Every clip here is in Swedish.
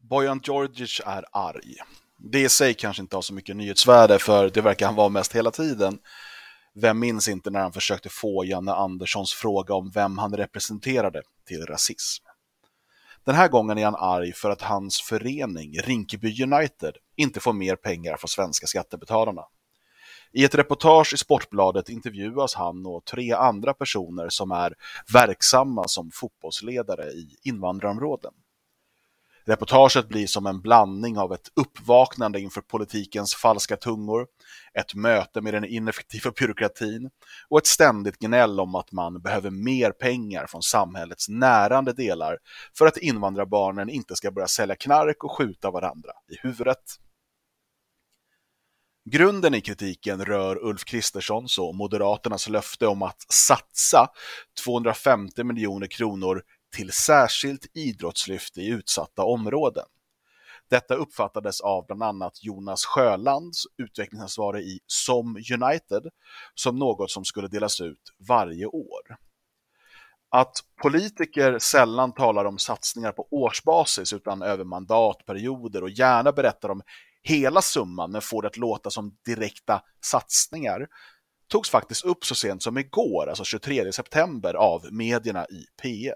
Bojan Djordjic är arg. Det i sig kanske inte har så mycket nyhetsvärde, för det verkar han vara mest hela tiden. Vem minns inte när han försökte få Janne Anderssons fråga om vem han representerade till rasism? Den här gången är han arg för att hans förening, Rinkeby United, inte får mer pengar från svenska skattebetalarna. I ett reportage i Sportbladet intervjuas han och 3 andra personer som är verksamma som fotbollsledare i invandrarområden. Reportaget blir som en blandning av ett uppvaknande inför politikens falska tungor, ett möte med den ineffektiva byråkratin och ett ständigt gnäll om att man behöver mer pengar från samhällets närande delar för att invandrarbarnen inte ska börja sälja knark och skjuta varandra i huvudet. Grunden i kritiken rör Ulf Kristerssons och Moderaternas löfte om att satsa 250 miljoner kronor till särskilt idrottslyft i utsatta områden. Detta uppfattades av bland annat Jonas Sjölands, utvecklingsansvarig i SOM United, som något som skulle delas ut varje år. Att politiker sällan talar om satsningar på årsbasis utan över mandatperioder och gärna berättar om hela summan men får det att låta som direkta satsningar togs faktiskt upp så sent som igår, alltså 23 september, av medierna i P1.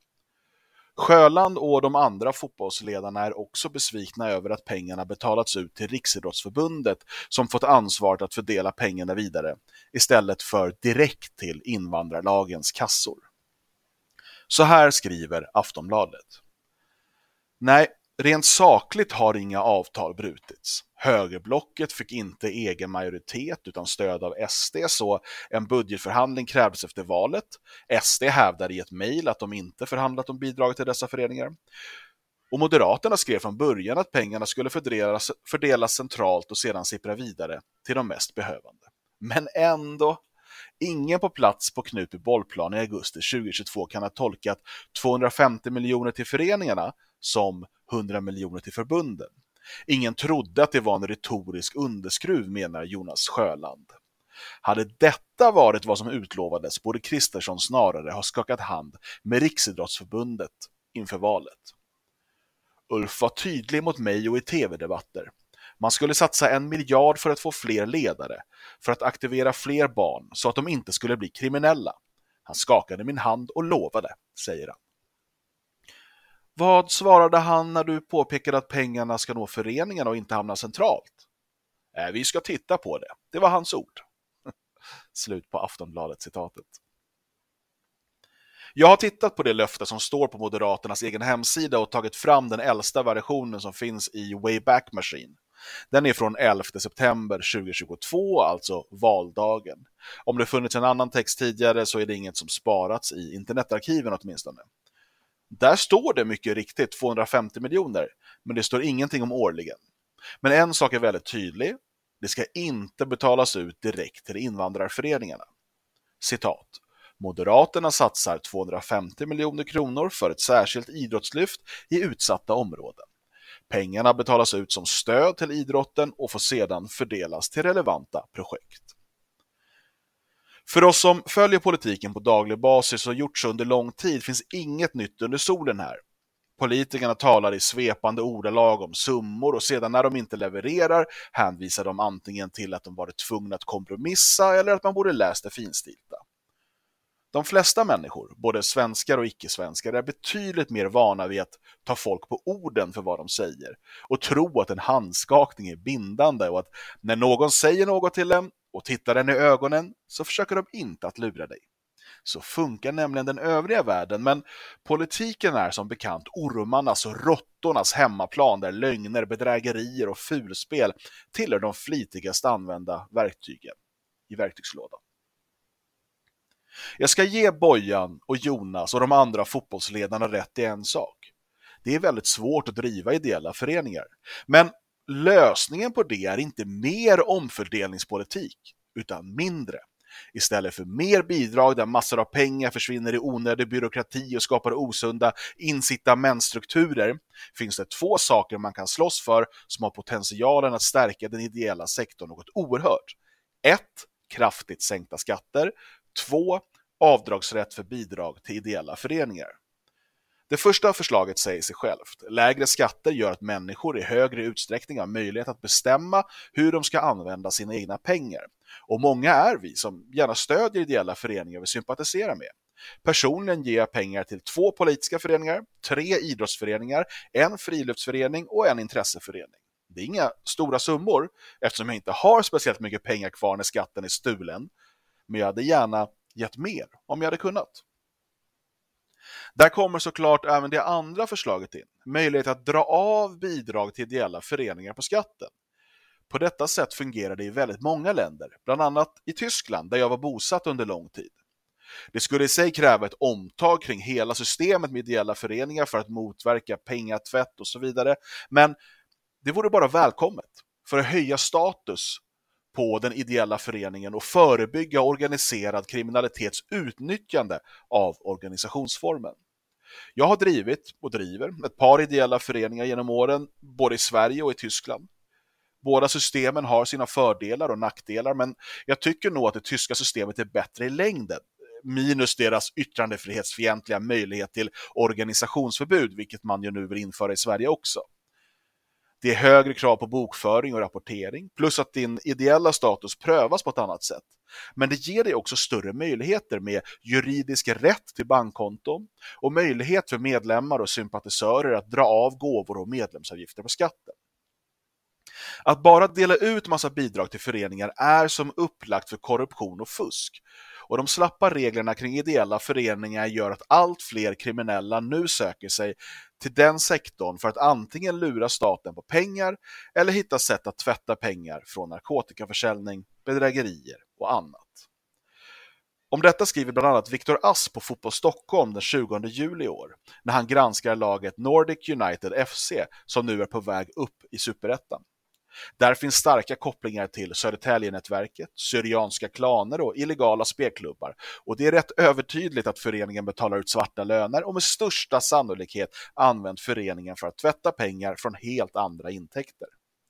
Sjöland och de andra fotbollsledarna är också besvikna över att pengarna betalats ut till Riksidrottsförbundet, som fått ansvaret att fördela pengarna vidare istället för direkt till invandrarlagens kassor. Så här skriver Aftonbladet. Nej, rent sakligt har inga avtal brutits. Högerblocket fick inte egen majoritet utan stöd av SD, så en budgetförhandling krävdes efter valet. SD hävdar i ett mejl att de inte förhandlat om bidrag till dessa föreningar. Och Moderaterna skrev från början att pengarna skulle fördelas centralt och sedan sippra vidare till de mest behövande. Men ändå, ingen på plats på Knutby bollplan i augusti 2022 kan ha tolkat 250 miljoner till föreningarna som 100 miljoner till förbunden. Ingen trodde att det var en retorisk underskruv, menar Jonas Sjöland. Hade detta varit vad som utlovades borde Kristersson snarare ha skakat hand med Riksidrottsförbundet inför valet. Ulf var tydlig mot mig och i tv-debatter. Man skulle satsa 1 miljard för att få fler ledare, för att aktivera fler barn så att de inte skulle bli kriminella. Han skakade min hand och lovade, säger han. Vad svarade han när du påpekade att pengarna ska nå föreningarna och inte hamna centralt? Vi ska titta på det. Det var hans ord. Slut på Aftonbladet-citatet. Jag har tittat på det löfte som står på Moderaternas egen hemsida och tagit fram den äldsta versionen som finns i Wayback Machine. Den är från 11 september 2022, alltså valdagen. Om det funnits en annan text tidigare så är det inget som sparats i internetarkiven åtminstone. Där står det mycket riktigt 250 miljoner, men det står ingenting om årligen. Men en sak är väldigt tydlig, det ska inte betalas ut direkt till invandrarföreningarna. Citat. Moderaterna satsar 250 miljoner kronor för ett särskilt idrottslyft i utsatta områden. Pengarna betalas ut som stöd till idrotten och får sedan fördelas till relevanta projekt. För oss som följer politiken på daglig basis och gjort så under lång tid finns inget nytt under solen här. Politikerna talar i svepande ordalag om summor och sedan när de inte levererar hänvisar de antingen till att de varit tvungna att kompromissa eller att man borde läst det finstilta. De flesta människor, både svenskar och icke-svenskar, är betydligt mer vana vid att ta folk på orden för vad de säger och tro att en handskakning är bindande och att när någon säger något till en och tittar den i ögonen så försöker de inte att lura dig. Så funkar nämligen den övriga världen, men politiken är som bekant ormarnas och råttornas hemmaplan där lögner, bedrägerier och fulspel tillhör de flitigast använda verktygen i verktygslådan. Jag ska ge Bojan och Jonas och de andra fotbollsledarna rätt i en sak. Det är väldigt svårt att driva ideella föreningar. Men lösningen på det är inte mer omfördelningspolitik, utan mindre. Istället för mer bidrag där massor av pengar försvinner i onödig byråkrati och skapar osunda incitamentstrukturer finns det 2 saker man kan slåss för som har potentialen att stärka den ideella sektorn något oerhört. 1. Kraftigt sänkta skatter. 2. Avdragsrätt för bidrag till ideella föreningar. Det första förslaget säger sig självt. Lägre skatter gör att människor i högre utsträckning har möjlighet att bestämma hur de ska använda sina egna pengar. Och många är vi som gärna stödjer ideella föreningar vi sympatiserar med. Personligen ger jag pengar till 2 politiska föreningar, 3 idrottsföreningar, 1 friluftsförening och 1 intresseförening. Det är inga stora summor eftersom jag inte har speciellt mycket pengar kvar när skatten är stulen. Men jag hade gärna gett mer om jag hade kunnat. Där kommer såklart även det andra förslaget in. Möjlighet att dra av bidrag till ideella föreningar på skatten. På detta sätt fungerar det i väldigt många länder, bland annat i Tyskland där jag var bosatt under lång tid. Det skulle i sig kräva ett omtag kring hela systemet med ideella föreningar för att motverka pengatvätt och så vidare, men det vore bara välkommet för att höja status på den ideella föreningen och förebygga organiserad kriminalitets utnyttjande av organisationsformen. Jag har drivit och driver ett par ideella föreningar genom åren, både i Sverige och i Tyskland. Båda systemen har sina fördelar och nackdelar, men jag tycker nog att det tyska systemet är bättre i längden, minus deras yttrandefrihetsfientliga möjlighet till organisationsförbud, vilket man ju nu vill införa i Sverige också. Det är högre krav på bokföring och rapportering, plus att din ideella status prövas på ett annat sätt. Men det ger dig också större möjligheter med juridisk rätt till bankkonton och möjlighet för medlemmar och sympatisörer att dra av gåvor och medlemsavgifter på skatten. Att bara dela ut massa bidrag till föreningar är som upplagt för korruption och fusk. Och de slappa reglerna kring ideella föreningar gör att allt fler kriminella nu söker sig till den sektorn för att antingen lura staten på pengar eller hitta sätt att tvätta pengar från narkotikaförsäljning, bedrägerier och annat. Om detta skriver bland annat Viktor Ass på Fotboll Stockholm den 20 juli i år när han granskar laget Nordic United FC som nu är på väg upp i Superettan. Där finns starka kopplingar till Södertälje-nätverket, syrianska klaner och illegala spelklubbar. Och det är rätt övertydligt att föreningen betalar ut svarta löner och med största sannolikhet använt föreningen för att tvätta pengar från helt andra intäkter.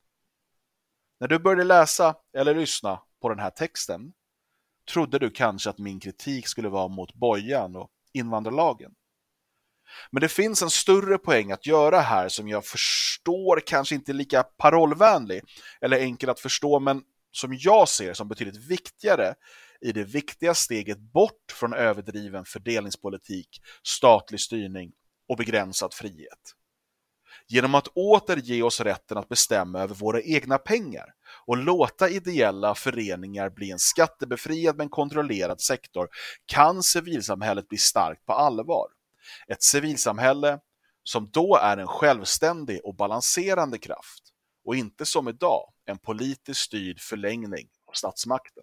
När du började läsa eller lyssna på den här texten trodde du kanske att min kritik skulle vara mot Bojan och invandrarlagen. Men det finns en större poäng att göra här som jag förstår kanske inte är lika parollvänlig eller enkel att förstå, men som jag ser som betydligt viktigare i det viktiga steget bort från överdriven fördelningspolitik, statlig styrning och begränsad frihet. Genom att åter ge oss rätten att bestämma över våra egna pengar och låta ideella föreningar bli en skattebefriad men kontrollerad sektor kan civilsamhället bli starkt på allvar. Ett civilsamhälle som då är en självständig och balanserande kraft och inte som idag en politiskt styrd förlängning av statsmakten.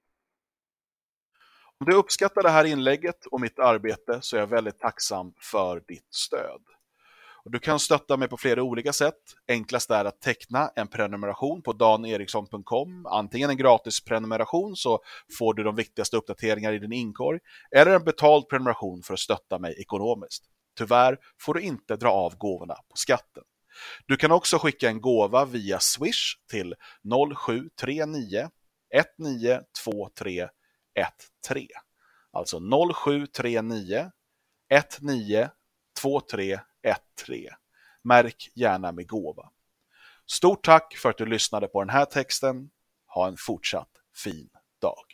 Om du uppskattar det här inlägget och mitt arbete så är jag väldigt tacksam för ditt stöd. Och du kan stötta mig på flera olika sätt. Enklast är att teckna en prenumeration på daneriksson.com. Antingen en gratis prenumeration så får du de viktigaste uppdateringar i din inkorg. Eller en betald prenumeration för att stötta mig ekonomiskt. Tyvärr får du inte dra av gåvorna på skatten. Du kan också skicka en gåva via Swish till 0739 192313. Alltså 0739 192313. Märk gärna med gåva. Stort tack för att du lyssnade på den här texten. Ha en fortsatt fin dag.